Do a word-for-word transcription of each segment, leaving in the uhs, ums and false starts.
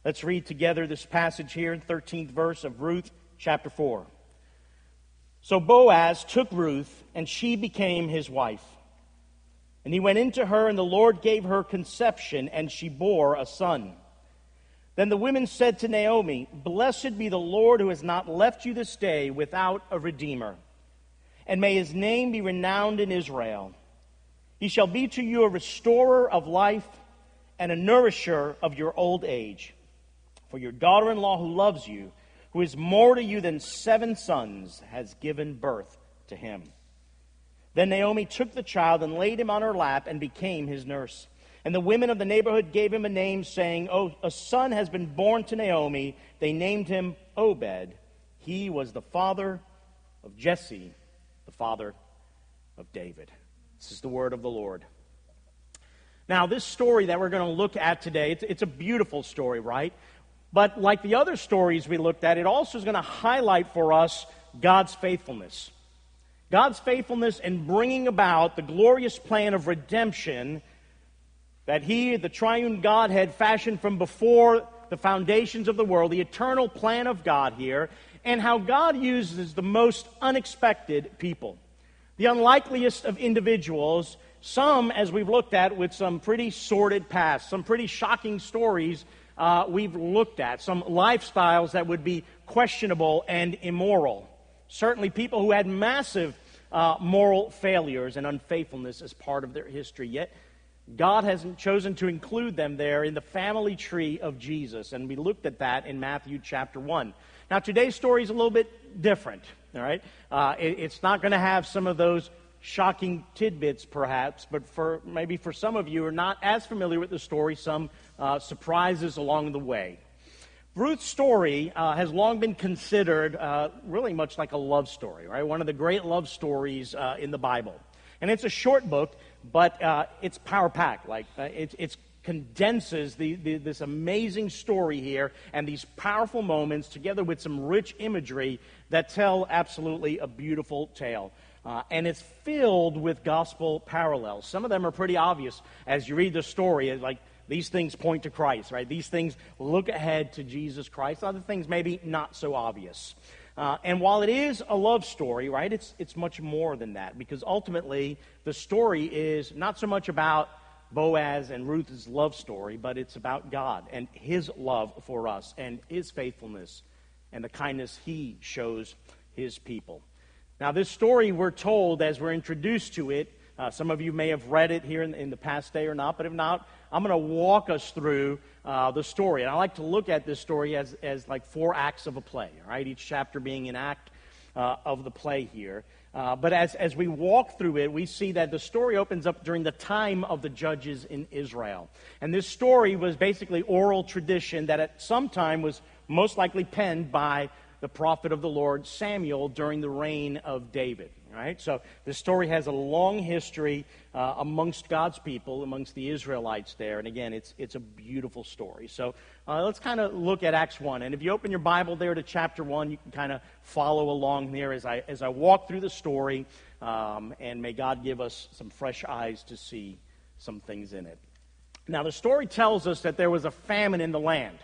Let's read together this passage here in thirteenth verse of Ruth chapter four. So Boaz took Ruth, and she became his wife. And he went into her, and the Lord gave her conception, and she bore a son. Then the women said to Naomi, Blessed be the Lord who has not left you this day without a redeemer. And may his name be renowned in Israel. He shall be to you a restorer of life and a nourisher of your old age. For your daughter-in-law who loves you, who is more to you than seven sons, has given birth to him. Then Naomi took the child and laid him on her lap and became his nurse. And the women of the neighborhood gave him a name, saying, Oh, a son has been born to Naomi. They named him Obed. He was the father of Jesse, the father of David. This is the word of the Lord. Now, this story that we're going to look at today, it's, it's a beautiful story, right? But like the other stories we looked at, it also is going to highlight for us God's faithfulness. God's faithfulness in bringing about the glorious plan of redemption that He, the triune God, had fashioned from before the foundations of the world, the eternal plan of God here, and how God uses the most unexpected people, the unlikeliest of individuals, some, as we've looked at, with some pretty sordid past, some pretty shocking stories uh, we've looked at, some lifestyles that would be questionable and immoral. Certainly people who had massive uh, moral failures and unfaithfulness as part of their history, yet God has chosen to include them there in the family tree of Jesus, and we looked at that in Matthew chapter one. Now, today's story is a little bit different, all right? Uh, it, it's not going to have some of those shocking tidbits, perhaps, but for maybe for some of you who are not as familiar with the story, some uh, surprises along the way. Ruth's story uh, has long been considered uh, really much like a love story, right? One of the great love stories uh, in the Bible. And it's a short book, but uh, it's power-packed. Like uh, it it's condenses the, the, this amazing story here and these powerful moments together with some rich imagery that tell absolutely a beautiful tale. Uh, and it's filled with gospel parallels. Some of them are pretty obvious as you read the story. It's like these things point to Christ, right? These things look ahead to Jesus Christ. Other things maybe not so obvious. Uh, and while it is a love story, right, it's it's much more than that, because ultimately the story is not so much about Boaz and Ruth's love story, but it's about God and His love for us and His faithfulness and the kindness He shows His people. Now, this story, we're told as we're introduced to it, uh, some of you may have read it here in, in the past day or not, but if not, I'm going to walk us through uh, the story. And I like to look at this story as, as like four acts of a play, all right? Each chapter being an act uh, of the play here. Uh, but as, as we walk through it, we see that the story opens up during the time of the judges in Israel. And this story was basically oral tradition that at some time was most likely penned by the prophet of the Lord, Samuel, during the reign of David. Right? So this story has a long history uh, amongst God's people, amongst the Israelites there. And again, it's it's a beautiful story. So uh, let's kind of look at Acts one. And if you open your Bible there to chapter one, you can kind of follow along there as I as I walk through the story. Um, and may God give us some fresh eyes to see some things in it. Now, the story tells us that there was a famine in the land.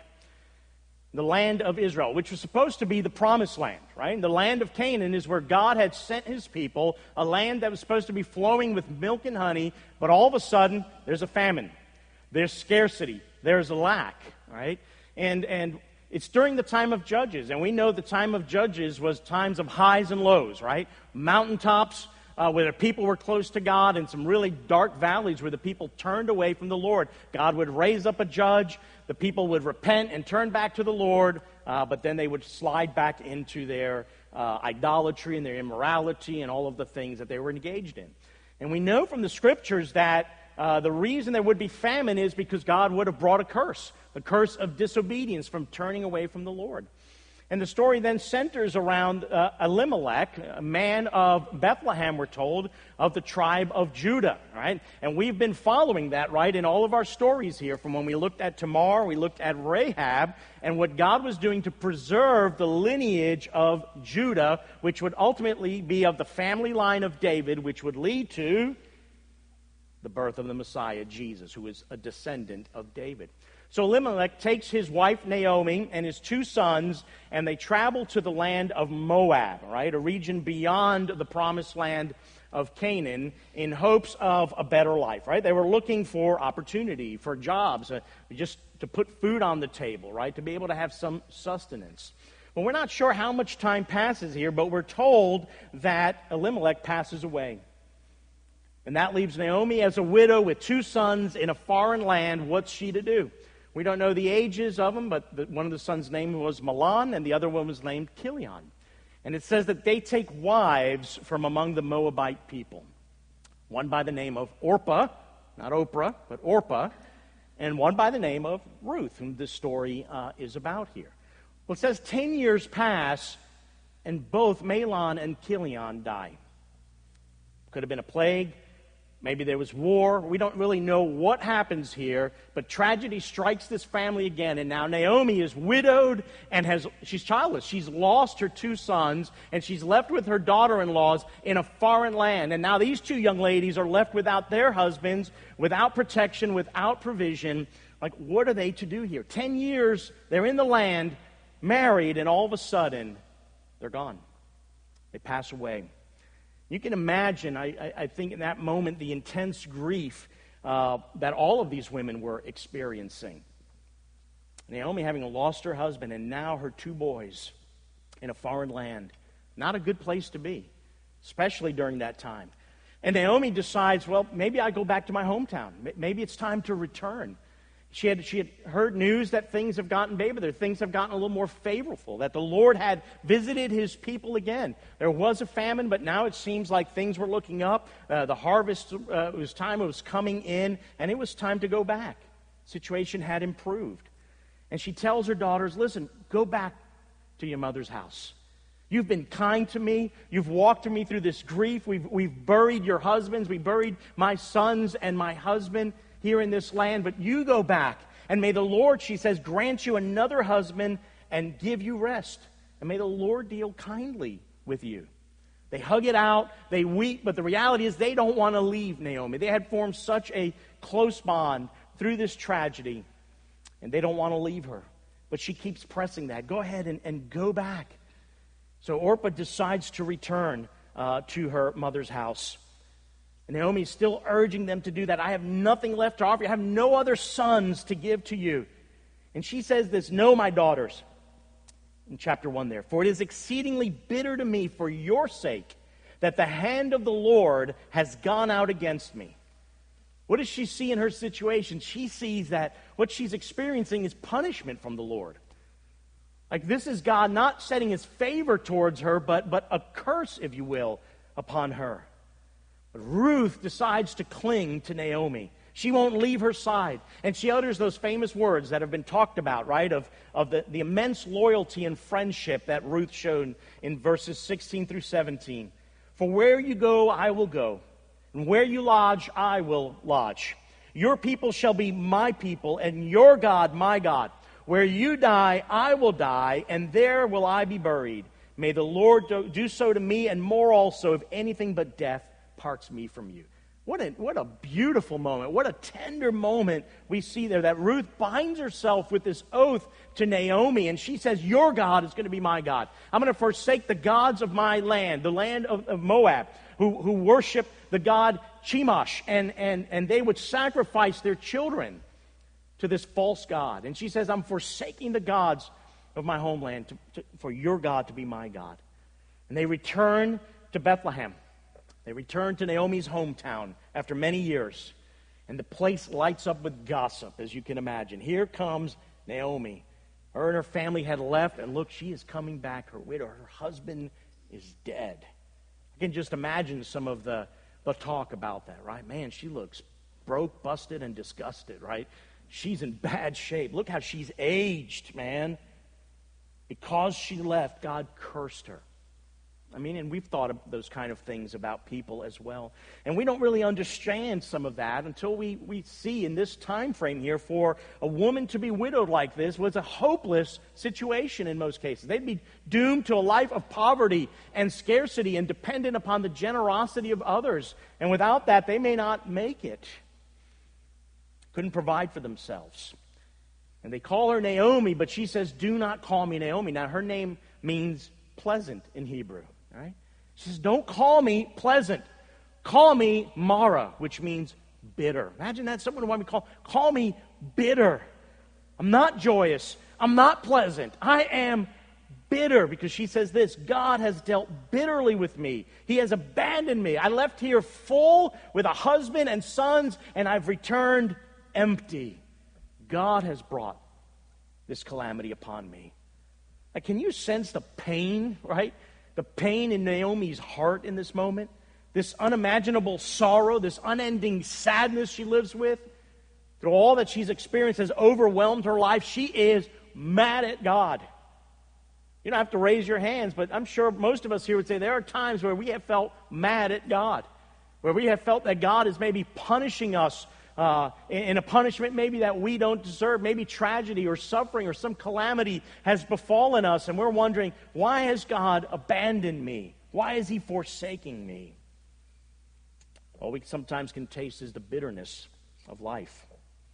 The land of Israel, which was supposed to be the promised land, right? The land of Canaan is where God had sent His people, a land that was supposed to be flowing with milk and honey, but all of a sudden, there's a famine. There's scarcity. There's a lack, right? And and it's during the time of Judges, and we know the time of Judges was times of highs and lows, right? Mountaintops, Uh, where the people were close to God, and some really dark valleys where the people turned away from the Lord. God would raise up a judge, the people would repent and turn back to the Lord, uh, but then they would slide back into their uh, idolatry and their immorality and all of the things that they were engaged in. And we know from the Scriptures that uh, the reason there would be famine is because God would have brought a curse, the curse of disobedience from turning away from the Lord. And the story then centers around uh, Elimelech, a man of Bethlehem, we're told, of the tribe of Judah, right? And we've been following that, right, in all of our stories here, from when we looked at Tamar, we looked at Rahab, and what God was doing to preserve the lineage of Judah, which would ultimately be of the family line of David, which would lead to the birth of the Messiah, Jesus, who is a descendant of David. So Elimelech takes his wife Naomi and his two sons, and they travel to the land of Moab, right, a region beyond the promised land of Canaan, in hopes of a better life, right? They were looking for opportunity, for jobs, uh, just to put food on the table, right, to be able to have some sustenance. Well, we're not sure how much time passes here, but we're told that Elimelech passes away. And that leaves Naomi as a widow with two sons in a foreign land. What's she to do? We don't know the ages of them, but the, one of the sons' name was Mahlon, and the other one was named Chilion. And it says that they take wives from among the Moabite people. One by the name of Orpah, not Oprah, but Orpah, and one by the name of Ruth, whom this story uh, is about here. Well, it says ten years pass, and both Mahlon and Chilion die. Could have been a plague. Maybe there was war. We don't really know what happens here, but tragedy strikes this family again, and now Naomi is widowed and has she's childless. She's lost her two sons, and she's left with her daughter-in-laws in a foreign land. And now these two young ladies are left without their husbands, without protection, without provision. Like, what are they to do here? Ten years, they're in the land, married, and all of a sudden, they're gone. They pass away. You can imagine, I, I, I think in that moment, the intense grief uh, that all of these women were experiencing. Naomi having lost her husband and now her two boys in a foreign land. Not a good place to be, especially during that time. And Naomi decides, well, maybe I go back to my hometown. Maybe it's time to return. She had, she had heard news that things have gotten better, that things have gotten a little more favorable, that the Lord had visited his people again. There was a famine, but now it seems like things were looking up. Uh, the harvest uh, it was time, it was coming in, and it was time to go back. Situation had improved. And she tells her daughters, listen, go back to your mother's house. You've been kind to me. You've walked with me through this grief. We've, we've buried your husbands. We buried my sons and my husband here in this land, but you go back, and may the Lord, she says, grant you another husband and give you rest. And may the Lord deal kindly with you. They hug it out, they weep, but the reality is they don't want to leave Naomi. They had formed such a close bond through this tragedy, and they don't want to leave her. But she keeps pressing that. Go ahead and, and go back. So Orpah decides to return uh, to her mother's house. And Naomi is still urging them to do that. I have nothing left to offer you. I have no other sons to give to you. And she says this, no, my daughters, in chapter one there, for it is exceedingly bitter to me for your sake that the hand of the Lord has gone out against me. What does she see in her situation? She sees that what she's experiencing is punishment from the Lord. Like, this is God not setting his favor towards her, but, but a curse, if you will, upon her. But Ruth decides to cling to Naomi. She won't leave her side. And she utters those famous words that have been talked about, right? Of, of the, the immense loyalty and friendship that Ruth showed in verses sixteen through seventeen. For where you go, I will go. And where you lodge, I will lodge. Your people shall be my people, and your God my God. Where you die, I will die, and there will I be buried. May the Lord do, do so to me, and more also, if anything but death parts me from you. What a, what a beautiful moment. What a tender moment we see there, that Ruth binds herself with this oath to Naomi, and she says, your God is going to be my God. I'm going to forsake the gods of my land, the land of, of Moab, who, who worship the god Chemosh, and, and, and they would sacrifice their children to this false god. And she says, I'm forsaking the gods of my homeland to, to, for your God to be my God. And they return to Bethlehem. They return to Naomi's hometown after many years, and the place lights up with gossip, as you can imagine. Here comes Naomi. Her and her family had left, and look, she is coming back. Her widow, her husband is dead. I can just imagine some of the, the talk about that, right? Man, she looks broke, busted, and disgusted, right? She's in bad shape. Look how she's aged, man. Because she left, God cursed her. I mean, and we've thought of those kind of things about people as well. And we don't really understand some of that until we, we see in this time frame here, for a woman to be widowed like this was a hopeless situation in most cases. They'd be doomed to a life of poverty and scarcity and dependent upon the generosity of others. And without that, they may not make it. Couldn't provide for themselves. And they call her Naomi, but she says, do not call me Naomi. Now, her name means pleasant in Hebrew. All right? She says, don't call me pleasant. Call me Mara, which means bitter. Imagine that. Someone want me to call, call me bitter. I'm not joyous. I'm not pleasant. I am bitter, because she says this, God has dealt bitterly with me. He has abandoned me. I left here full with a husband and sons, and I've returned empty. God has brought this calamity upon me. Like, can you sense the pain, right? The pain in Naomi's heart in this moment? This unimaginable sorrow, this unending sadness she lives with, through all that she's experienced has overwhelmed her life. She is mad at God. You don't have to raise your hands, but I'm sure most of us here would say there are times where we have felt mad at God, where we have felt that God is maybe punishing us uh, in a punishment maybe that we don't deserve. Maybe tragedy or suffering or some calamity has befallen us, and we're wondering, why has God abandoned me? Why is he forsaking me? All we sometimes can taste is the bitterness of life.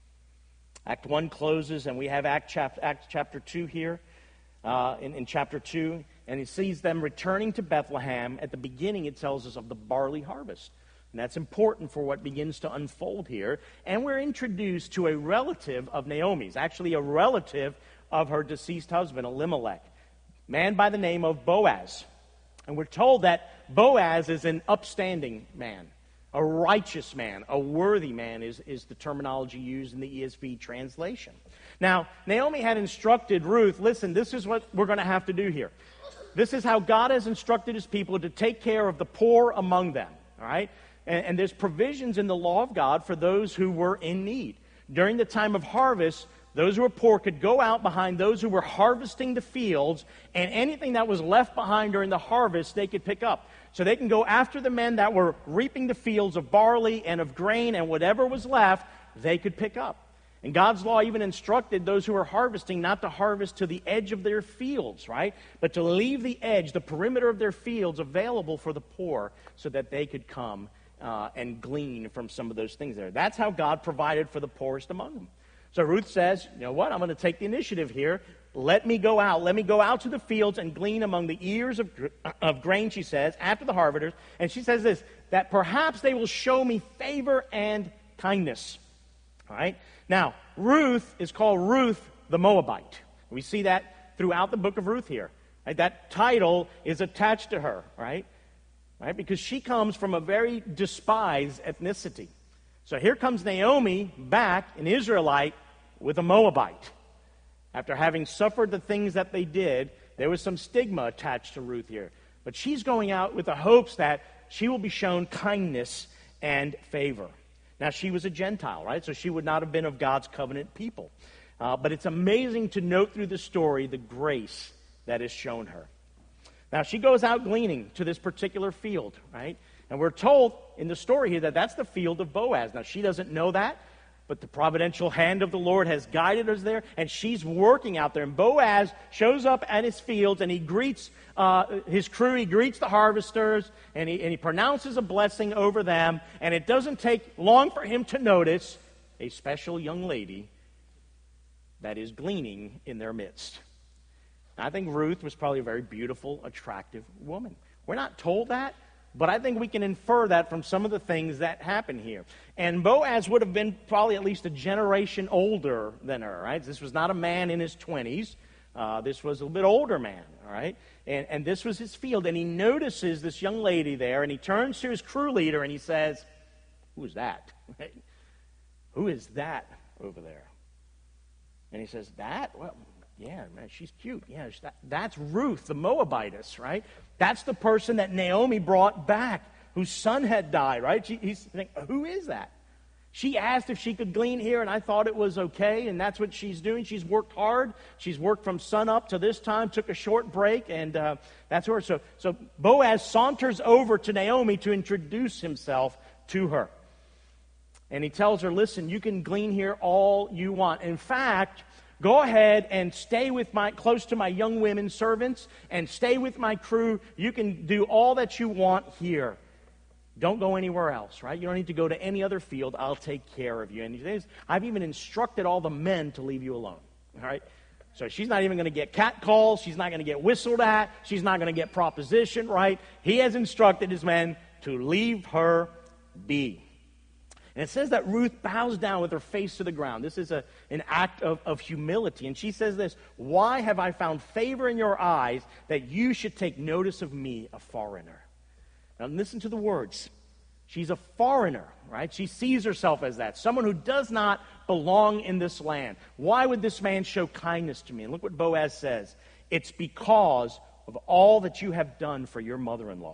Act one closes, and we have Act, chap- Act chapter two here. Uh, in, in chapter two, and he sees them returning to Bethlehem. At the beginning, it tells us of the barley harvest. And that's important for what begins to unfold here. And we're introduced to a relative of Naomi's, actually a relative of her deceased husband, Elimelech, a man by the name of Boaz. And we're told that Boaz is an upstanding man, a righteous man, a worthy man is, is the terminology used in the E S V translation. Now, Naomi had instructed Ruth, listen, this is what we're going to have to do here. This is how God has instructed his people to take care of the poor among them, all right? And, and there's provisions in the law of God for those who were in need. During the time of harvest, those who were poor could go out behind those who were harvesting the fields, and anything that was left behind during the harvest, they could pick up. So they can go after the men that were reaping the fields of barley and of grain, and whatever was left, they could pick up. And God's law even instructed those who were harvesting not to harvest to the edge of their fields, right? But to leave the edge, the perimeter of their fields available for the poor so that they could come uh, and glean from some of those things there. That's how God provided for the poorest among them. So Ruth says, you know what, I'm going to take the initiative here. Let me go out. Let me go out to the fields and glean among the ears of, of grain, she says, after the harvesters. And she says this, that perhaps they will show me favor and kindness. All right? Now, Ruth is called Ruth the Moabite. We see that throughout the book of Ruth here. Right? That title is attached to her, right? Right? Because she comes from a very despised ethnicity. So here comes Naomi back, an Israelite, with a Moabite. After having suffered the things that they did, there was some stigma attached to Ruth here. But she's going out with the hopes that she will be shown kindness and favor. Now, she was a Gentile, right? So she would not have been of God's covenant people. Uh, but it's amazing to note through the story the grace that is shown her. Now, she goes out gleaning to this particular field, right? And we're told in the story here that that's the field of Boaz. Now, she doesn't know that, but the providential hand of the Lord has guided us there, and she's working out there. And Boaz shows up at his fields, and he greets uh, his crew, he greets the harvesters, and he, and he pronounces a blessing over them. And it doesn't take long for him to notice a special young lady that is gleaning in their midst. Now, I think Ruth was probably a very beautiful, attractive woman. We're not told that, but I think we can infer that from some of the things that happen here. And Boaz would have been probably at least a generation older than her, right? This was not a man in his twenties. Uh, this was a little bit older man, all right? And, and this was his field. And he notices this young lady there, and he turns to his crew leader, and he says, who is that? Right? Who is that over there? And he says, that? Well, yeah, man, she's cute. Yeah, that, that's Ruth, the Moabitess, right? That's the person that Naomi brought back, whose son had died, right? She, he's thinking, who is that? She asked if she could glean here, and I thought it was okay, and that's what she's doing. She's worked hard. She's worked from sun up to this time, took a short break, and uh, that's her. So, so Boaz saunters over to Naomi to introduce himself to her. And he tells her, listen, you can glean here all you want. In fact, go ahead and stay with my close to my young women servants and stay with my crew. You can do all that you want here. Don't go anywhere else, right? You don't need to go to any other field. I'll take care of you. And he says, I've even instructed all the men to leave you alone. all right? So she's not even going to get catcalled. She's not going to get whistled at. She's not going to get propositioned, right? He has instructed his men to leave her be. And it says that Ruth bows down with her face to the ground. This is a, an act of, of humility. And she says this, "Why have I found favor in your eyes that you should take notice of me, a foreigner?" Now listen to the words. She's a foreigner, right? She sees herself as that, someone who does not belong in this land. Why would this man show kindness to me? And look what Boaz says. "It's because of all that you have done for your mother-in-law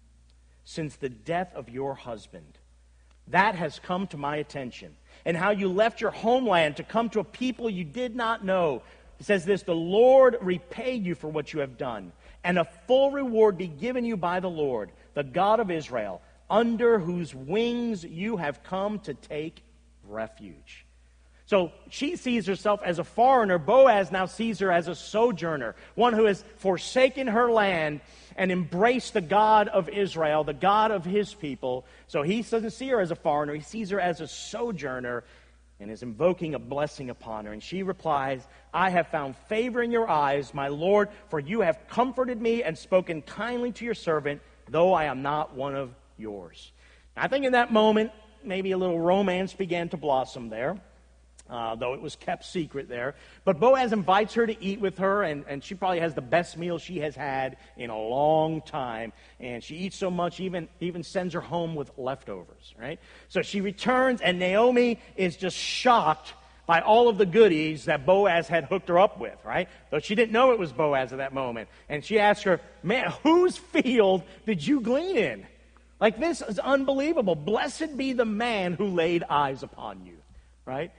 since the death of your husband. That has come to my attention. And how you left your homeland to come to a people you did not know." It says this, "The Lord repay you for what you have done, and a full reward be given you by the Lord, the God of Israel, under whose wings you have come to take refuge." So she sees herself as a foreigner. Boaz now sees her as a sojourner, one who has forsaken her land and embraced the God of Israel, the God of his people. So he doesn't see her as a foreigner. He sees her as a sojourner and is invoking a blessing upon her. And she replies, "I have found favor in your eyes, my Lord, for you have comforted me and spoken kindly to your servant, though I am not one of yours." I think in that moment, maybe a little romance began to blossom there. Uh, though it was kept secret there. But Boaz invites her to eat with her, and, and she probably has the best meal she has had in a long time. And she eats so much, even, even sends her home with leftovers, right? So she returns, and Naomi is just shocked by all of the goodies that Boaz had hooked her up with, right? Though she didn't know it was Boaz at that moment. And she asks her, "Man, whose field did you glean in? Like, this is unbelievable. Blessed be the man who laid eyes upon you," right?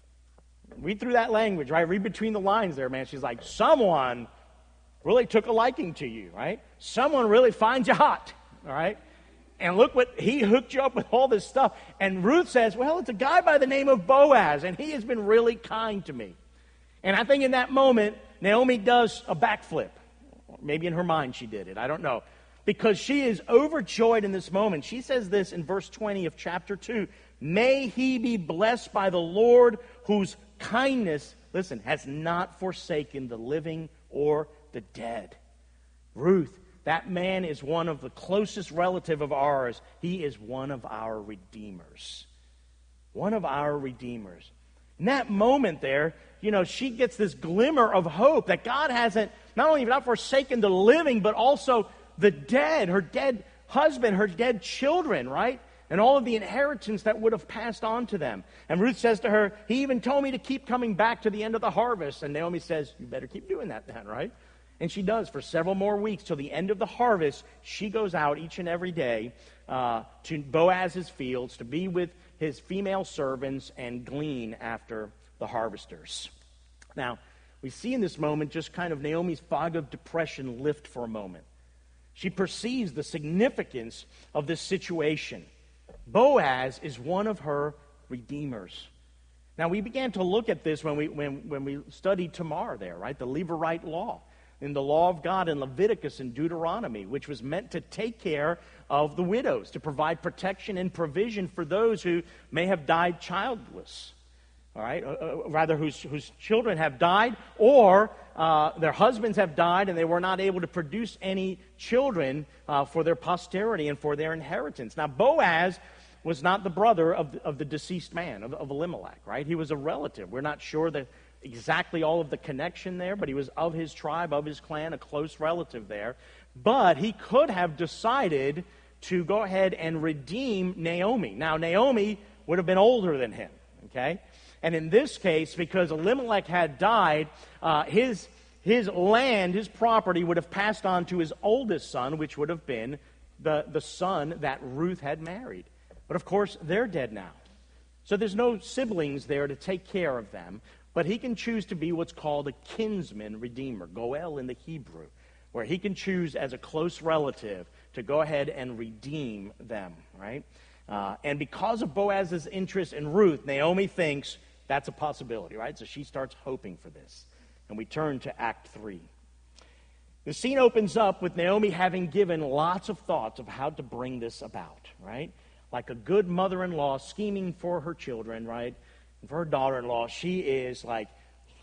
Read through that language, right? Read between the lines there, man. She's like, someone really took a liking to you, right? Someone really finds you hot, all right? And look what, he hooked you up with all this stuff. And Ruth says, well, it's a guy by the name of Boaz, and he has been really kind to me. And I think in that moment, Naomi does a backflip. Maybe in her mind she did it. I don't know. Because she is overjoyed in this moment. She says this in verse twenty of chapter two. "May he be blessed by the Lord, whose kindness," listen, "has not forsaken the living or the dead." Ruth, that man is one of the closest relative of ours. He is one of our redeemers. One of our redeemers. In that moment there, you know, she gets this glimmer of hope that God hasn't not only not forsaken the living, but also the dead, her dead husband, her dead children, right? And all of the inheritance that would have passed on to them. And Ruth says to her, "He even told me to keep coming back to the end of the harvest." And Naomi says, "You better keep doing that then," right? And she does for several more weeks till the end of the harvest. She goes out each and every day uh, to Boaz's fields to be with his female servants and glean after the harvesters. Now, we see in this moment just kind of Naomi's fog of depression lift for a moment. She perceives the significance of this situation. Boaz is one of her redeemers. Now, we began to look at this when we when, when we studied Tamar there, right? The Levirate law, in the law of God in Leviticus and Deuteronomy, which was meant to take care of the widows, to provide protection and provision for those who may have died childless. All right, uh, uh, rather whose, whose children have died, or uh, their husbands have died and they were not able to produce any children uh, for their posterity and for their inheritance. Now, Boaz was not the brother of the, of the deceased man, of, of Elimelech, right? He was a relative. We're not sure that exactly all of the connection there, but he was of his tribe, of his clan, a close relative there. But he could have decided to go ahead and redeem Naomi. Now, Naomi would have been older than him, okay? And in this case, because Elimelech had died, uh, his, his land, his property would have passed on to his oldest son, which would have been the, the son that Ruth had married. But of course, they're dead now. So there's no siblings there to take care of them. But he can choose to be what's called a kinsman redeemer, goel in the Hebrew, where he can choose as a close relative to go ahead and redeem them, right? Uh, and because of Boaz's interest in Ruth, Naomi thinks that's a possibility, right? So she starts hoping for this. And we turn to Act three. The scene opens up with Naomi having given lots of thoughts of how to bring this about, right? Like a good mother-in-law scheming for her children, right? And for her daughter-in-law, she is like,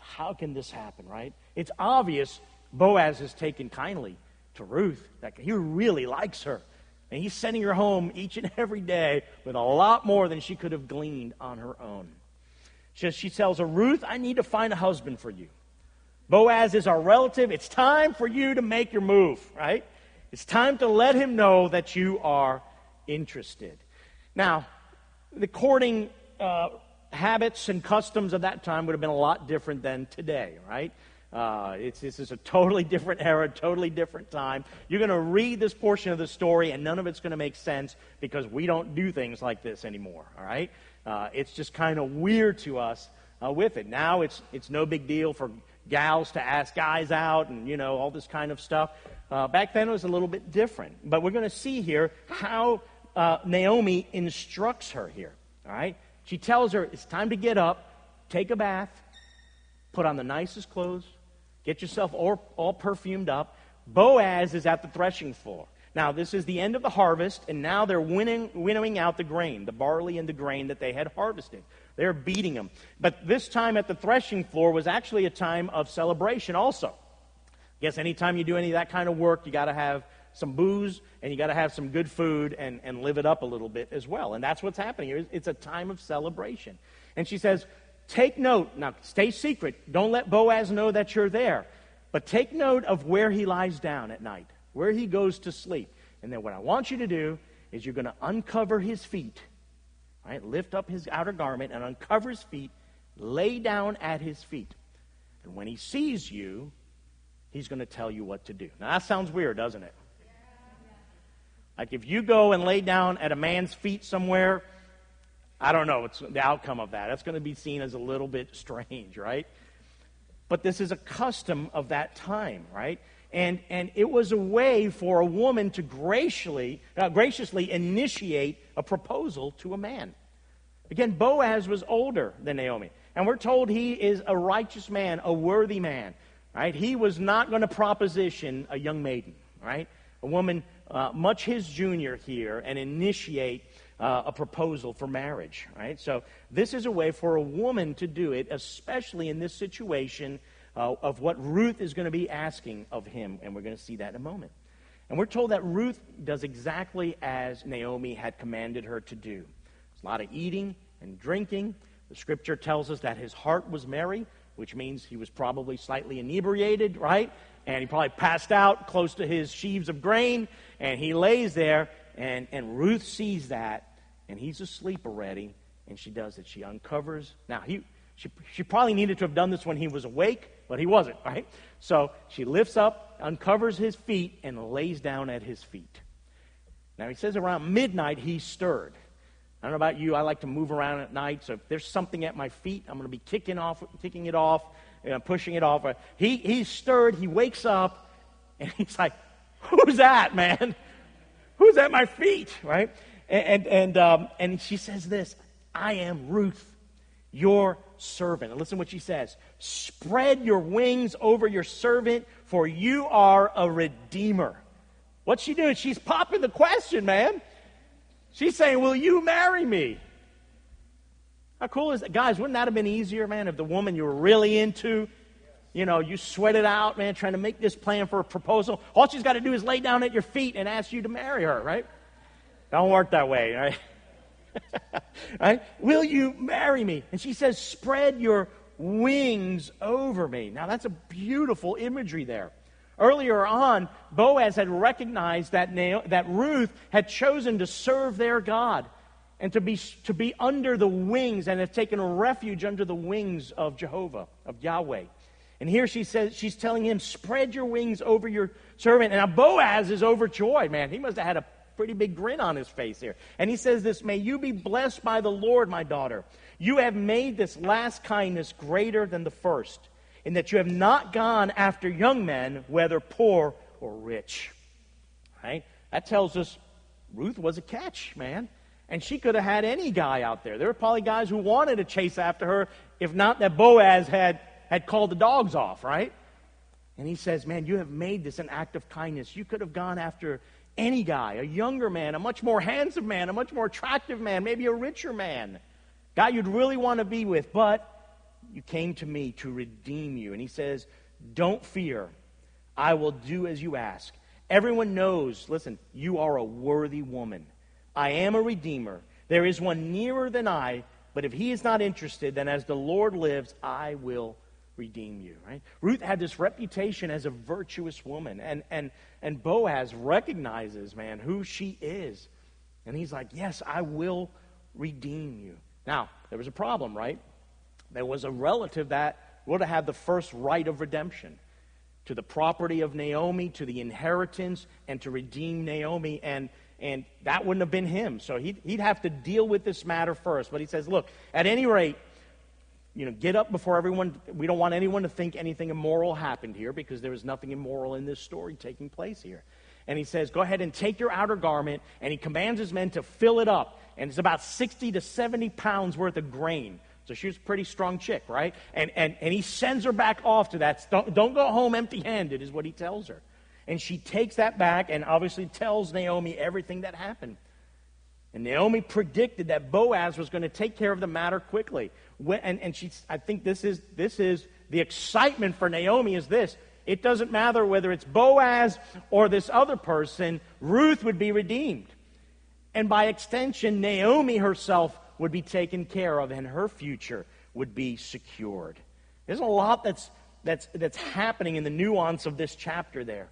how can this happen, right? It's obvious Boaz has taken kindly to Ruth, that he really likes her. And he's sending her home each and every day with a lot more than she could have gleaned on her own. She, she tells her, Ruth, I need to find a husband for you. Boaz is our relative. It's time for you to make your move, right? It's time to let him know that you are interested. Now, the courting uh, habits and customs of that time would have been a lot different than today, right? Uh, it's, this is a totally different era, totally different time. You're going to read this portion of the story, and none of it's going to make sense because we don't do things like this anymore, all right? Uh, it's just kind of weird to us uh, with it. Now it's it's no big deal for gals to ask guys out and, you know, all this kind of stuff. Uh, back then it was a little bit different. But we're going to see here how uh, Naomi instructs her here, all right? She tells her it's time to get up, take a bath, put on the nicest clothes, get yourself all, all perfumed up. Boaz is at the threshing floor. Now, this is the end of the harvest, and now they're winning, winnowing out the grain, the barley and the grain that they had harvested. They're beating them. But this time at the threshing floor was actually a time of celebration also. I guess anytime you do any of that kind of work, you got to have some booze, and you got to have some good food and, and live it up a little bit as well. And that's what's happening here. It's a time of celebration. And she says, take note. Now, stay secret. Don't let Boaz know that you're there. But take note of where he lies down at night, where he goes to sleep. And then what I want you to do is you're going to uncover his feet, right? Lift up his outer garment and uncover his feet, lay down at his feet. And when he sees you, he's going to tell you what to do. Now, that sounds weird, doesn't it? Like if you go and lay down at a man's feet somewhere, I don't know what's the outcome of that. That's going to be seen as a little bit strange, right? But this is a custom of that time, right? And and it was a way for a woman to graciously, uh, graciously initiate a proposal to a man. Again, Boaz was older than Naomi. And we're told he is a righteous man, a worthy man, right? He was not going to proposition a young maiden, right? A woman uh, much his junior here and initiate uh, a proposal for marriage, right? So this is a way for a woman to do it, especially in this situation uh, of what Ruth is going to be asking of him, and we're going to see that in a moment. And we're told that Ruth does exactly as Naomi had commanded her to do. There's a lot of eating and drinking. The scripture tells us that his heart was merry, which means he was probably slightly inebriated, right? And he probably passed out close to his sheaves of grain, and he lays there, and, and Ruth sees that, and he's asleep already, and she does it. She uncovers. Now, he, she, she probably needed to have done this when he was awake, but he wasn't, right? So she lifts up, uncovers his feet, and lays down at his feet. Now, he says around midnight he stirred. I don't know about you, I like to move around at night, so if there's something at my feet, I'm going to be kicking off, kicking it off, you know, pushing it off. He, he's stirred, he wakes up, and he's like, who's that, man? Who's at my feet, right? And, and, and, um, and she says this, I am Ruth, your servant. And listen what she says. Spread your wings over your servant, for you are a redeemer. What's she doing? She's popping the question, man. She's saying, will you marry me? How cool is that? Guys, wouldn't that have been easier, man, if the woman you were really into, you know, you sweat it out, man, trying to make this plan for a proposal. All she's got to do is lay down at your feet and ask you to marry her, right? Don't work that way, right? Right? Will you marry me? And she says, spread your wings over me. Now, that's a beautiful imagery there. Earlier on, Boaz had recognized that, Na- that Ruth had chosen to serve their God and to be, to be under the wings and have taken a refuge under the wings of Jehovah, of Yahweh. And here she says, she's telling him, spread your wings over your servant. And now Boaz is overjoyed, man. He must have had a pretty big grin on his face here. And he says this, may you be blessed by the Lord, my daughter. You have made this last kindness greater than the first, in that you have not gone after young men, whether poor or rich. Right? That tells us Ruth was a catch, man. And she could have had any guy out there. There were probably guys who wanted to chase after her, if not that Boaz had, had called the dogs off, right? And he says, man, you have made this an act of kindness. You could have gone after any guy, a younger man, a much more handsome man, a much more attractive man, maybe a richer man, guy you'd really want to be with. But you came to me to redeem you. And he says, don't fear. I will do as you ask. Everyone knows, listen, you are a worthy woman. I am a redeemer. There is one nearer than I, but if he is not interested, then as the Lord lives, I will redeem you. Right? Ruth had this reputation as a virtuous woman, and and and Boaz recognizes, man, who she is, and he's like, yes, I will redeem you. Now, there was a problem, right? There was a relative that would have had the first right of redemption to the property of Naomi, to the inheritance, and to redeem Naomi, and and that wouldn't have been him. So he'd, he'd have to deal with this matter first. But he says, look, at any rate, you know, get up before everyone. We don't want anyone to think anything immoral happened here, because there is nothing immoral in this story taking place here. And he says, go ahead and take your outer garment, and he commands his men to fill it up. And it's about sixty to seventy pounds worth of grain. So she was a pretty strong chick, right? And and, and he sends her back off to that. Don't, don't go home empty-handed, is what he tells her. And she takes that back and obviously tells Naomi everything that happened. And Naomi predicted that Boaz was going to take care of the matter quickly. When, and and she, I think this is this is the excitement for Naomi is this. It doesn't matter whether it's Boaz or this other person, Ruth would be redeemed. And by extension, Naomi herself would be taken care of, and her future would be secured. There's a lot that's that's that's happening in the nuance of this chapter there.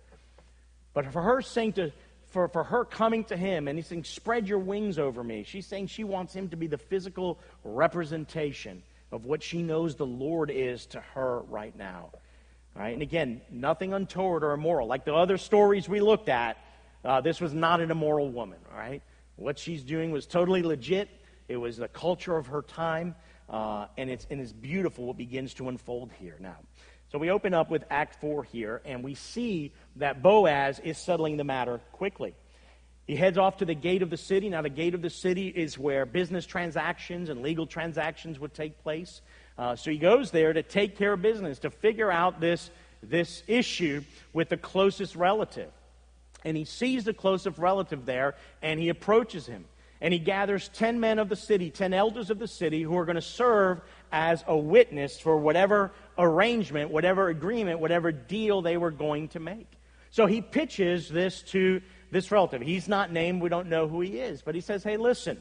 But for her saying to for, for her coming to him, and he's saying, spread your wings over me, she's saying she wants him to be the physical representation of what she knows the Lord is to her right now. All right? And again, nothing untoward or immoral. Like the other stories we looked at, uh, this was not an immoral woman. All right? What she's doing was totally legit. It was the culture of her time, uh, and it's and it's beautiful what begins to unfold here now. So we open up with Act four here, and we see that Boaz is settling the matter quickly. He heads off to the gate of the city. Now, the gate of the city is where business transactions and legal transactions would take place. Uh, so he goes there to take care of business, to figure out this, this issue with the closest relative. And he sees the closest relative there, and he approaches him. And he gathers ten men of the city, ten elders of the city, who are going to serve as a witness for whatever arrangement, whatever agreement, whatever deal they were going to make. So he pitches this to this relative. He's not named. We don't know who he is. But he says, hey, listen,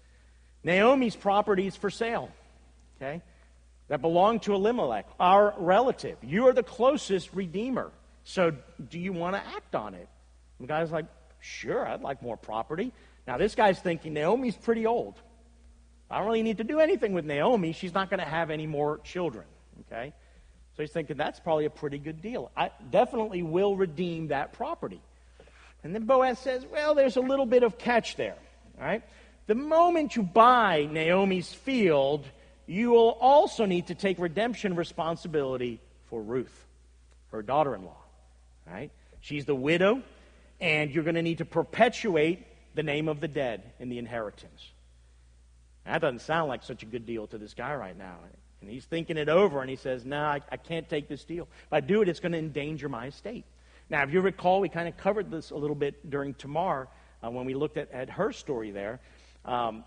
Naomi's property is for sale, okay, that belonged to Elimelech, our relative. You are the closest redeemer. So do you want to act on it? And the guy's like, sure, I'd like more property. Now, this guy's thinking, Naomi's pretty old. I don't really need to do anything with Naomi. She's not going to have any more children, okay? So he's thinking, that's probably a pretty good deal. I definitely will redeem that property. And then Boaz says, well, there's a little bit of catch there, all right? The moment you buy Naomi's field, you will also need to take redemption responsibility for Ruth, her daughter-in-law, all right? She's the widow, and you're going to need to perpetuate the name of the dead in the inheritance. That doesn't sound like such a good deal to this guy right now. And he's thinking it over, and he says, no, I, I can't take this deal. If I do it, it's going to endanger my estate. Now, if you recall, we kind of covered this a little bit during Tamar uh, when we looked at, at her story there. Um,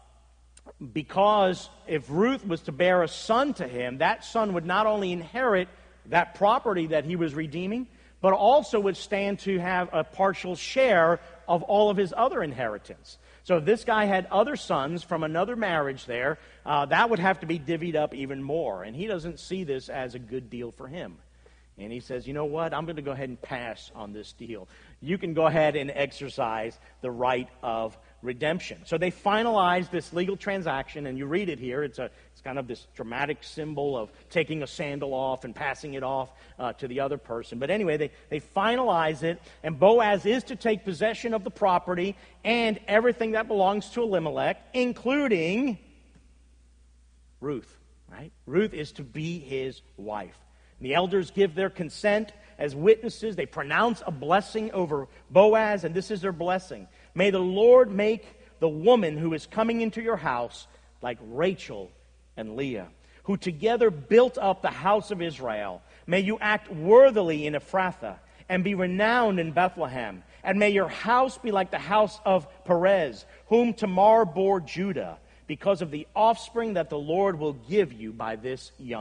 because if Ruth was to bear a son to him, that son would not only inherit that property that he was redeeming, but also would stand to have a partial share of all of his other inheritance. So if this guy had other sons from another marriage there, uh, that would have to be divvied up even more. And he doesn't see this as a good deal for him. And he says, you know what, I'm going to go ahead and pass on this deal. You can go ahead and exercise the right of redemption. So they finalize this legal transaction, and you read it here. It's a it's kind of this dramatic symbol of taking a sandal off and passing it off uh, to the other person. But anyway, they, they finalize it, and Boaz is to take possession of the property and everything that belongs to Elimelech, including Ruth. Right? Ruth is to be his wife. And the elders give their consent as witnesses. They pronounce a blessing over Boaz, and this is their blessing. May the Lord make the woman who is coming into your house like Rachel and Leah, who together built up the house of Israel. May you act worthily in Ephrathah and be renowned in Bethlehem. And may your house be like the house of Perez, whom Tamar bore Judah, because of the offspring that the Lord will give you by this young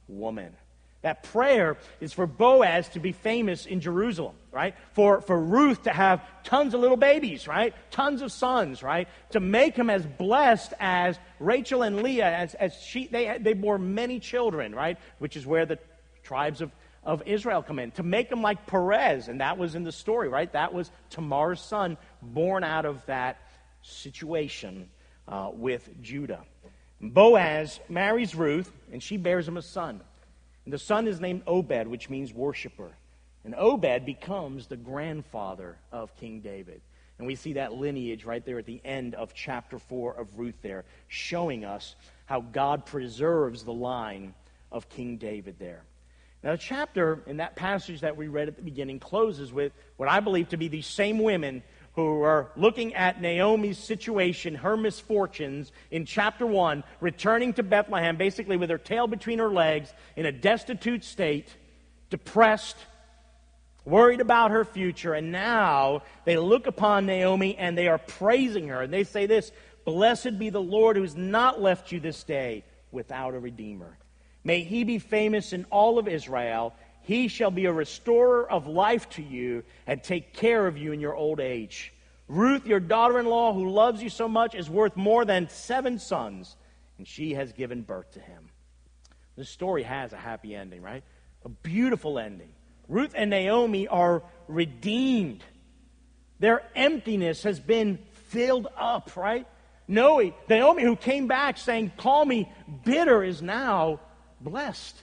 woman. That prayer is for Boaz to be famous in Jerusalem, right? For, for Ruth to have tons of little babies, right? Tons of sons, right? To make him as blessed as Rachel and Leah, as, as she, they, they bore many children, right? Which is where the tribes of, of Israel come in. To make him like Perez, and that was in the story, right? That was Tamar's son, born out of that situation uh, with Judah. Boaz marries Ruth, and she bears him a son. And the son is named Obed, which means worshiper. And Obed becomes the grandfather of King David. And we see that lineage right there at the end of chapter four of Ruth there, showing us how God preserves the line of King David there. Now, the chapter in that passage that we read at the beginning closes with what I believe to be these same women who are looking at Naomi's situation, her misfortunes, in chapter one, returning to Bethlehem, basically with her tail between her legs, in a destitute state, depressed, worried about her future, and now they look upon Naomi and they are praising her, and they say this, "Blessed be the Lord who has not left you this day without a redeemer. May he be famous in all of Israel. He shall be a restorer of life to you and take care of you in your old age. Ruth, your daughter-in-law, who loves you so much, is worth more than seven sons, and she has given birth to him." This story has a happy ending, right? A beautiful ending. Ruth and Naomi are redeemed. Their emptiness has been filled up, right? Naomi, Naomi, who came back saying, "Call me bitter," is now blessed.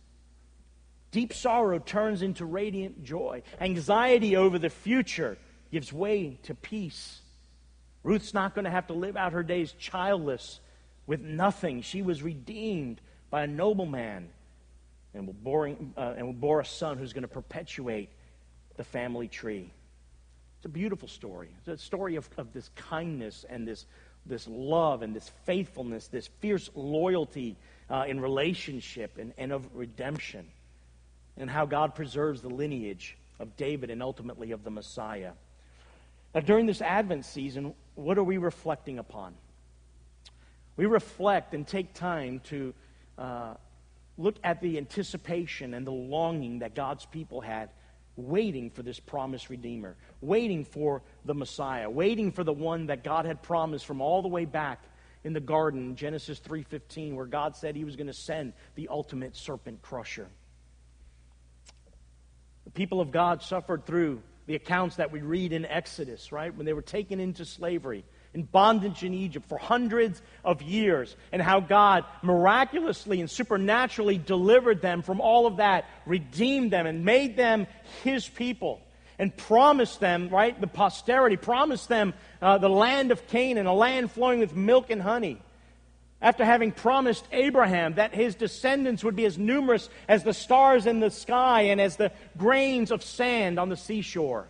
Deep sorrow turns into radiant joy. Anxiety over the future gives way to peace. Ruth's not going to have to live out her days childless with nothing. She was redeemed by a nobleman and will bore, uh, and will bore a son who's going to perpetuate the family tree. It's a beautiful story. It's a story of, of this kindness and this, this love and this faithfulness, this fierce loyalty uh, in relationship and, and of redemption, and how God preserves the lineage of David and ultimately of the Messiah. Now, during this Advent season, what are we reflecting upon? We reflect and take time to uh, look at the anticipation and the longing that God's people had, waiting for this promised Redeemer, waiting for the Messiah, waiting for the one that God had promised from all the way back in the garden, Genesis three fifteen, where God said he was going to send the ultimate serpent crusher. The people of God suffered through the accounts that we read in Exodus, right? When they were taken into slavery, in bondage in Egypt for hundreds of years, and how God miraculously and supernaturally delivered them from all of that, redeemed them and made them his people, and promised them, right, the posterity, promised them uh, the land of Canaan, a land flowing with milk and honey. After having promised Abraham that his descendants would be as numerous as the stars in the sky and as the grains of sand on the seashore.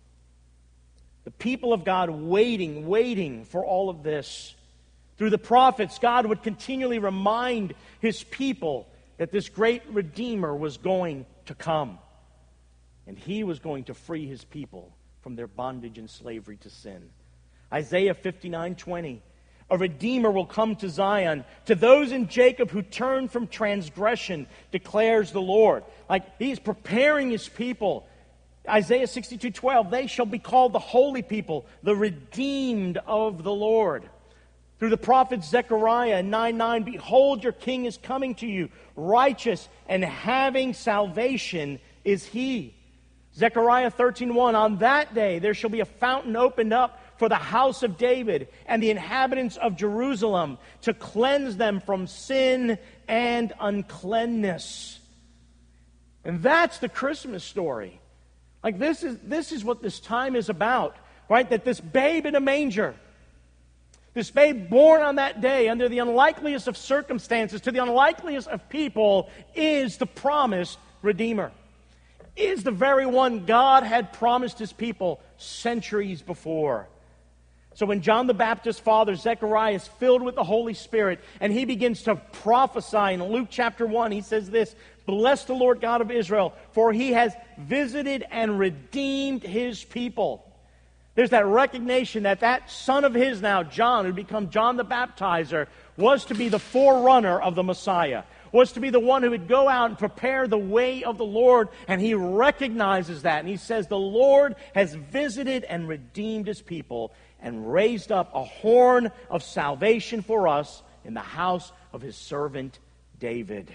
The people of God waiting, waiting for all of this. Through the prophets, God would continually remind his people that this great Redeemer was going to come. And he was going to free his people from their bondage and slavery to sin. Isaiah fifty-nine twenty. A Redeemer will come to Zion, to those in Jacob who turn from transgression, declares the Lord. Like he's preparing his people. Isaiah sixty-two twelve, they shall be called the holy people, the redeemed of the Lord. Through the prophet Zechariah nine nine, behold, your king is coming to you, righteous and having salvation is he. Zechariah thirteen one, on that day there shall be a fountain opened up for the house of David and the inhabitants of Jerusalem, to cleanse them from sin and uncleanness. And that's the Christmas story. Like this is this is what this time is about, right? That this babe in a manger, this babe born on that day under the unlikeliest of circumstances to the unlikeliest of people, is the promised Redeemer. Is the very one God had promised his people centuries before. So when John the Baptist's father, Zechariah, is filled with the Holy Spirit, and he begins to prophesy in Luke chapter one, he says this, bless the Lord God of Israel, for he has visited and redeemed his people. There's that recognition that that son of his now, John, who become John the Baptizer, was to be the forerunner of the Messiah, was to be the one who would go out and prepare the way of the Lord, and he recognizes that, and he says, the Lord has visited and redeemed his people and raised up a horn of salvation for us in the house of his servant David.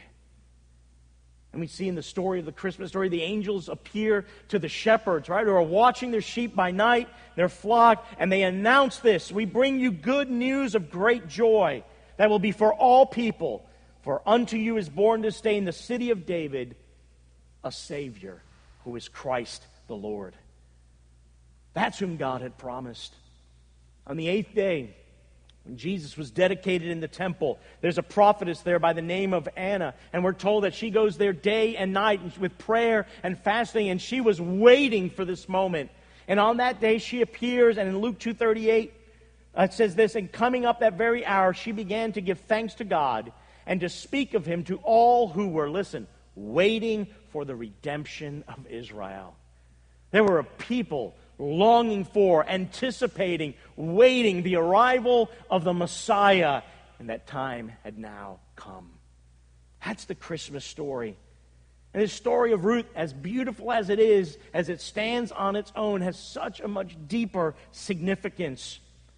And we see in the story of the Christmas story, the angels appear to the shepherds, right, who are watching their sheep by night, their flock, and they announce this: we bring you good news of great joy that will be for all people. For unto you is born this day in the city of David a Savior, who is Christ the Lord. That's whom God had promised. On the eighth day, when Jesus was dedicated in the temple, there's a prophetess there by the name of Anna, and we're told that she goes there day and night with prayer and fasting, and she was waiting for this moment. And on that day she appears, and in Luke two thirty-eight, uh, it says this: and coming up that very hour, she began to give thanks to God and to speak of him to all who were, listen, waiting for the redemption of Israel. There were a people longing for, anticipating, waiting the arrival of the Messiah, and that time had now come. That's the Christmas story. And this story of Ruth, as beautiful as it is, as it stands on its own, has such a much deeper significance.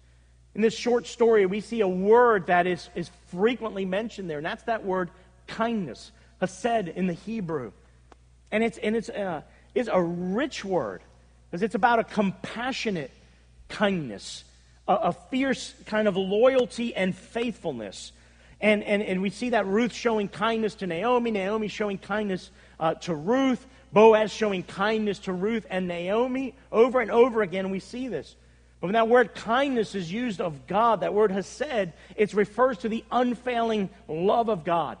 In this short story, we see a word that is, is frequently mentioned there, and that's that word kindness, hesed in the Hebrew. And it's, and it's, uh, it's a rich word, because it's about a compassionate kindness, a, a fierce kind of loyalty and faithfulness. And, and, and we see that Ruth showing kindness to Naomi, Naomi showing kindness uh, to Ruth, Boaz showing kindness to Ruth and Naomi. Over and over again we see this. But when that word kindness is used of God, that word hesed, it refers to the unfailing love of God.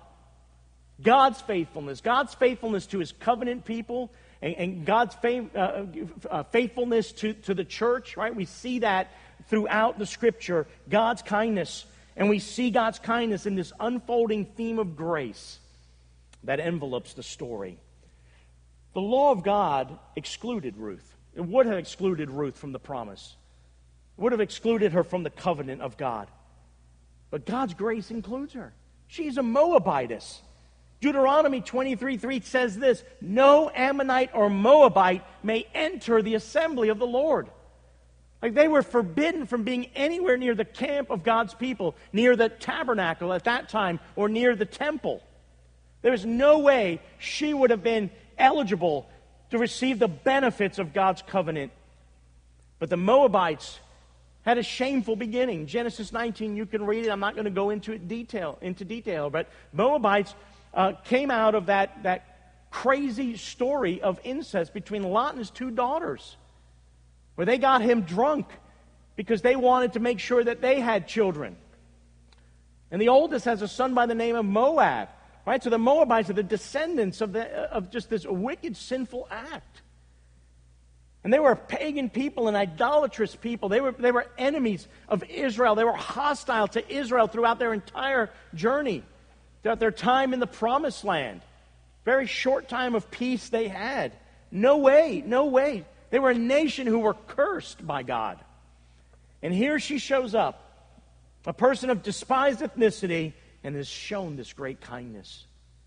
God's faithfulness, God's faithfulness to his covenant people, and, and God's faith, uh, uh, faithfulness to, to the church, right? We see that throughout the Scripture, God's kindness. And we see God's kindness in this unfolding theme of grace that envelopes the story. The law of God excluded Ruth. It would have excluded Ruth from the promise. It would have excluded her from the covenant of God. But God's grace includes her. She's a Moabitess. Deuteronomy twenty-three three says this: no Ammonite or Moabite may enter the assembly of the Lord. Like, they were forbidden from being anywhere near the camp of God's people, near the tabernacle at that time, or near the temple. There was no way she would have been eligible to receive the benefits of God's covenant. But the Moabites had a shameful beginning. Genesis nineteen, you can read it. I'm not going to go into it detail into detail, but Moabites uh, came out of that, that crazy story of incest between Lot and his two daughters, where they got him drunk because they wanted to make sure that they had children. And the oldest has a son by the name of Moab, right? So the Moabites are the descendants of, the, of just this wicked, sinful act. And they were pagan people and idolatrous people. They were, they were enemies of Israel. They were hostile to Israel throughout their entire journey, throughout their time in the Promised Land. Very short time of peace they had. No way, no way. They were a nation who were cursed by God. And here she shows up, a person of despised ethnicity, and is shown this great kindness.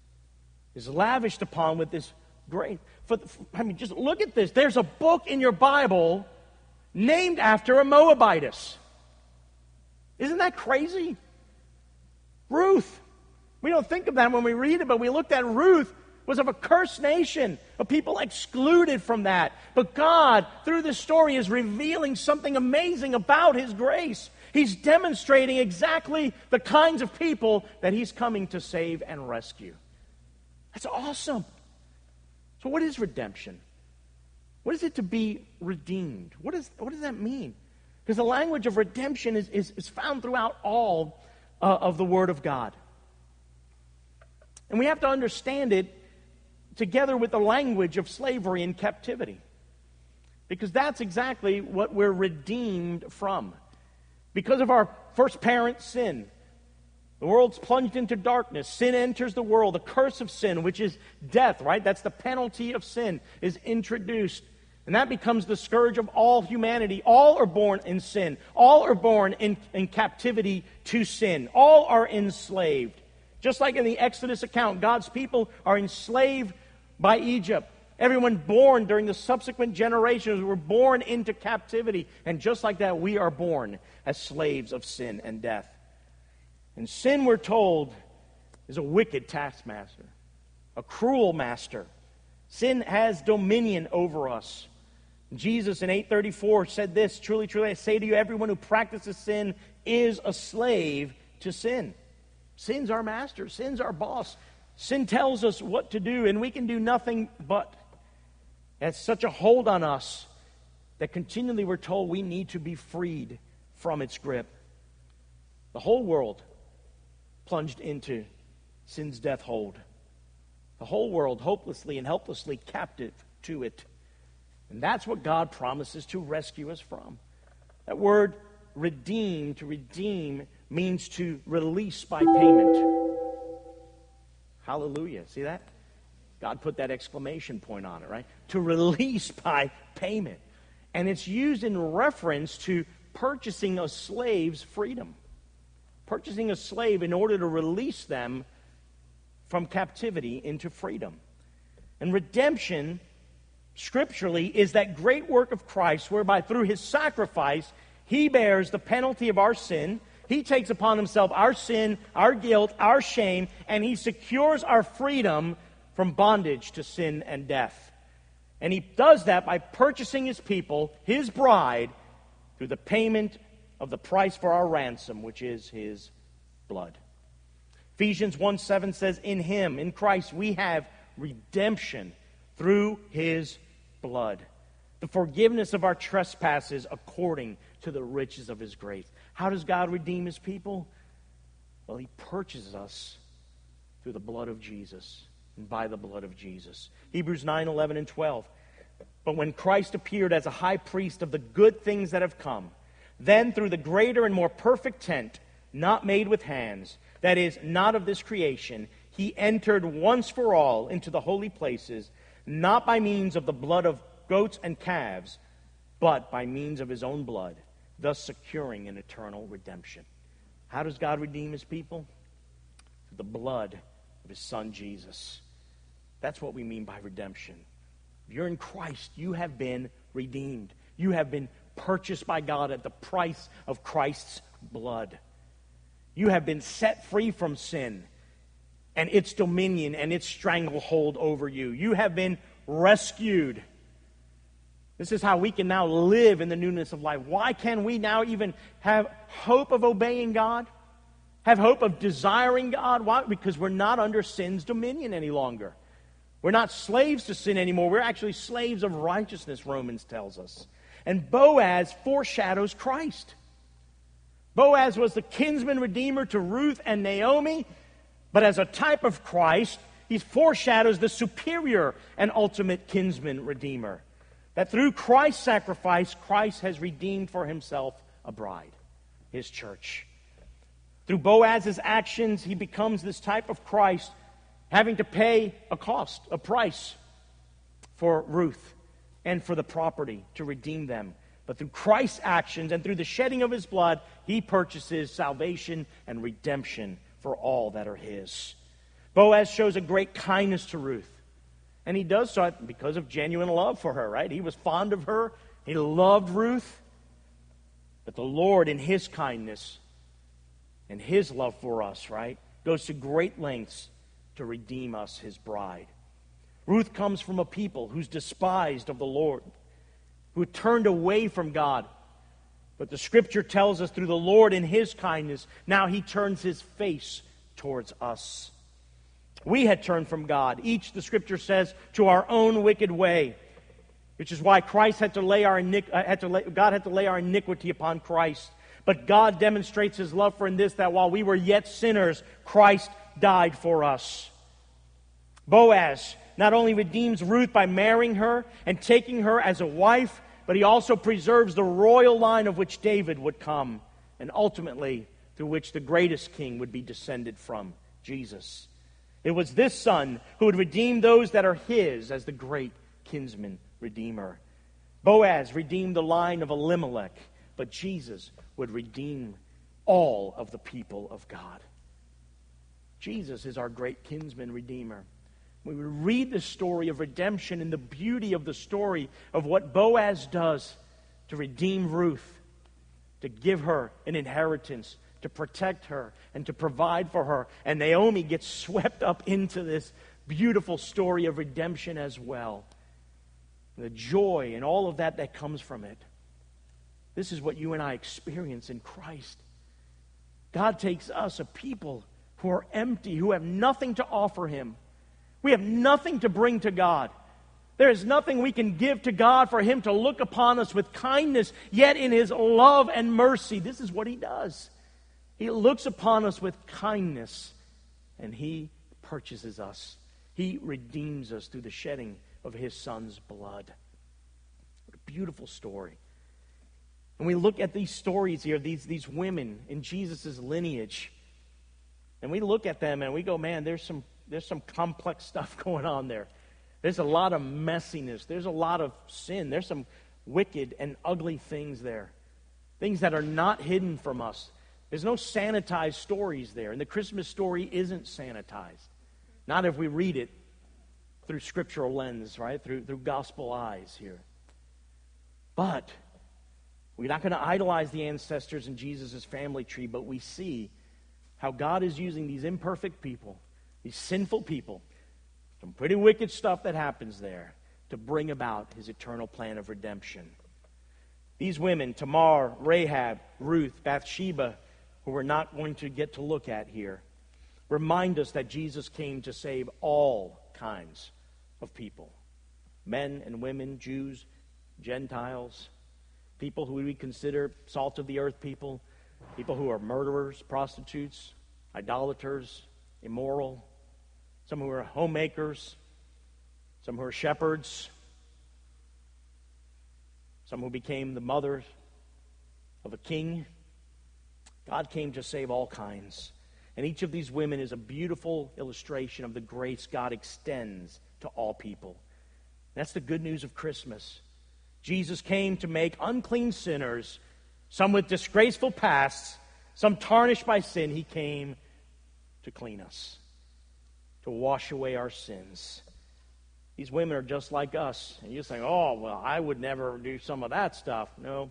Is lavished upon with this great... For, I mean, just look at this. There's a book in your Bible named after a Moabitess. Isn't that crazy? Ruth. We don't think of that when we read it, but we looked at Ruth was of a cursed nation, of people excluded from that. But God, through this story, is revealing something amazing about his grace. He's demonstrating exactly the kinds of people that he's coming to save and rescue. That's awesome. So what is redemption? What is it to be redeemed? What, is, what does that mean? Because the language of redemption is, is, is found throughout all uh, of the Word of God. And we have to understand it together with the language of slavery and captivity. Because that's exactly what we're redeemed from. Because of our first parent's sin, the world's plunged into darkness. Sin enters the world. The curse of sin, which is death, right? That's the penalty of sin, is introduced. And that becomes the scourge of all humanity. All are born in sin. All are born in, in captivity to sin. All are enslaved. Just like in the Exodus account, God's people are enslaved by Egypt. Everyone born during the subsequent generations were born into captivity. And just like that, we are born as slaves of sin and death. And sin, we're told, is a wicked taskmaster, a cruel master. Sin has dominion over us. Jesus in eight thirty-four said this, "Truly, truly, I say to you, everyone who practices sin is a slave to sin." Sin's our master. Sin's our boss. Sin tells us what to do, and we can do nothing but. It has such a hold on us that continually we're told we need to be freed from its grip. The whole world plunged into sin's death hold. The whole world hopelessly and helplessly captive to it. And that's what God promises to rescue us from. That word redeem, to redeem, means to release by payment. Hallelujah. See that? God put that exclamation point on it, right? To release by payment. And it's used in reference to purchasing a slave's freedom. Purchasing a slave in order to release them from captivity into freedom. And redemption, scripturally, is that great work of Christ whereby through his sacrifice, he bears the penalty of our sin. He takes upon himself our sin, our guilt, our shame, and he secures our freedom from bondage to sin and death. And he does that by purchasing his people, his bride, through the payment of the price for our ransom, which is his blood. Ephesians one seven says, "In him, in Christ, we have redemption through his blood, the forgiveness of our trespasses according to the riches of his grace." How does God redeem his people? Well, he purchases us through the blood of Jesus and by the blood of Jesus. Hebrews nine eleven and twelve. "But when Christ appeared as a high priest of the good things that have come, then through the greater and more perfect tent, not made with hands, that is, not of this creation, he entered once for all into the holy places, not by means of the blood of goats and calves, but by means of his own blood, thus securing an eternal redemption." How does God redeem his people? Through the blood of his Son Jesus. That's what we mean by redemption. If you're in Christ, you have been redeemed. You have been purchased by God at the price of Christ's blood. You have been set free from sin and its dominion and its stranglehold over you. You have been rescued. This is how we can now live in the newness of life. Why can we now even have hope of obeying God? Have hope of desiring God? Why? Because we're not under sin's dominion any longer. We're not slaves to sin anymore. We're actually slaves of righteousness, Romans tells us. And Boaz foreshadows Christ. Boaz was the kinsman redeemer to Ruth and Naomi, but as a type of Christ, he foreshadows the superior and ultimate kinsman redeemer. That through Christ's sacrifice, Christ has redeemed for himself a bride, his church. Through Boaz's actions, he becomes this type of Christ, having to pay a cost, a price for Ruth and for the property to redeem them. But through Christ's actions and through the shedding of his blood, he purchases salvation and redemption for all that are his. Boaz shows a great kindness to Ruth. And he does so because of genuine love for her, right? He was fond of her. He loved Ruth. But the Lord, in his kindness and his love for us, right, goes to great lengths to redeem us, his bride. Ruth comes from a people who's despised of the Lord, who turned away from God. But the scripture tells us through the Lord in his kindness, now he turns his face towards us. We had turned from God, each, the scripture says, to our own wicked way, which is why Christ had to lay our iniqu- uh, had to lay, God had to lay our iniquity upon Christ. But God demonstrates his love for in this, that while we were yet sinners, Christ died for us. Boaz not only redeems Ruth by marrying her and taking her as a wife, but he also preserves the royal line of which David would come, and ultimately through which the greatest king would be descended from, Jesus. It was this son who would redeem those that are his as the great kinsman redeemer. Boaz redeemed the line of Elimelech, but Jesus would redeem all of the people of God. Jesus is our great kinsman redeemer. We would read the story of redemption and the beauty of the story of what Boaz does to redeem Ruth, to give her an inheritance, to protect her, and to provide for her. And Naomi gets swept up into this beautiful story of redemption as well. The joy and all of that that comes from it. This is what you and I experience in Christ. God takes us, a people who are empty, who have nothing to offer Him. We have nothing to bring to God. There is nothing we can give to God for Him to look upon us with kindness, yet in His love and mercy, this is what He does. He looks upon us with kindness, and He purchases us. He redeems us through the shedding of His Son's blood. What a beautiful story. And we look at these stories here, these, these women in Jesus' lineage, and we look at them and we go, man, there's some, there's some complex stuff going on there. There's a lot of messiness. There's a lot of sin. There's some wicked and ugly things there. Things that are not hidden from us. There's no sanitized stories there. And the Christmas story isn't sanitized. Not if we read it through scriptural lens, right? Through, through gospel eyes here. But we're not going to idolize the ancestors in Jesus' family tree, but we see how God is using these imperfect people, these sinful people, some pretty wicked stuff that happens there, to bring about His eternal plan of redemption. These women, Tamar, Rahab, Ruth, Bathsheba, who we're not going to get to look at here, remind us that Jesus came to save all kinds of people. Men and women, Jews, Gentiles, people who we consider salt of the earth people, people who are murderers, prostitutes, idolaters, immoral, some who are homemakers, some who are shepherds, some who became the mother of a king. God came to save all kinds. And each of these women is a beautiful illustration of the grace God extends to all people. That's the good news of Christmas. Jesus came to make unclean sinners, some with disgraceful pasts, some tarnished by sin. He came to clean us, to wash away our sins. These women are just like us. And you're saying, oh, well, I would never do some of that stuff. No.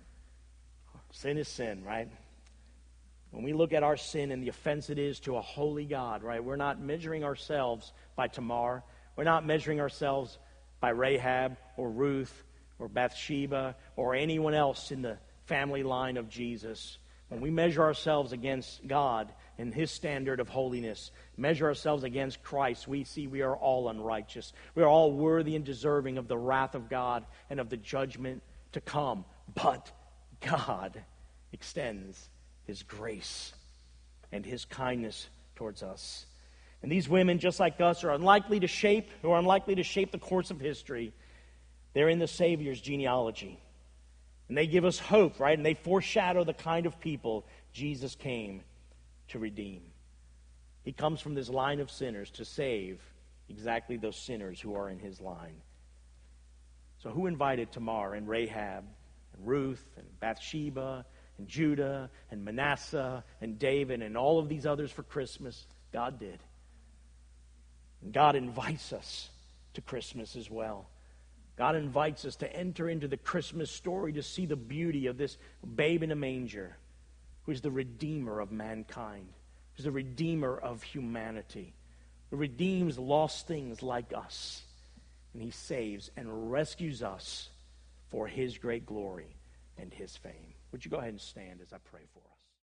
Sin is sin, right? When we look at our sin and the offense it is to a holy God, right? We're not measuring ourselves by Tamar. We're not measuring ourselves by Rahab or Ruth or Bathsheba or anyone else in the family line of Jesus. When we measure ourselves against God and His standard of holiness, measure ourselves against Christ, we see we are all unrighteous. We are all worthy and deserving of the wrath of God and of the judgment to come. But God extends His grace and His kindness towards us. And these women, just like us, are unlikely to shape, who are unlikely to shape the course of history. They're in the Savior's genealogy. And they give us hope, right? And they foreshadow the kind of people Jesus came to redeem. He comes from this line of sinners to save exactly those sinners who are in His line. So who invited Tamar and Rahab and Ruth and Bathsheba and Judah and Manasseh and David and all of these others for Christmas? God did. And God invites us to Christmas as well. God invites us to enter into the Christmas story to see the beauty of this babe in a manger, who is the Redeemer of mankind, who is the Redeemer of humanity, who redeems lost things like us. And He saves and rescues us for His great glory and His fame. Would you go ahead and stand as I pray for us?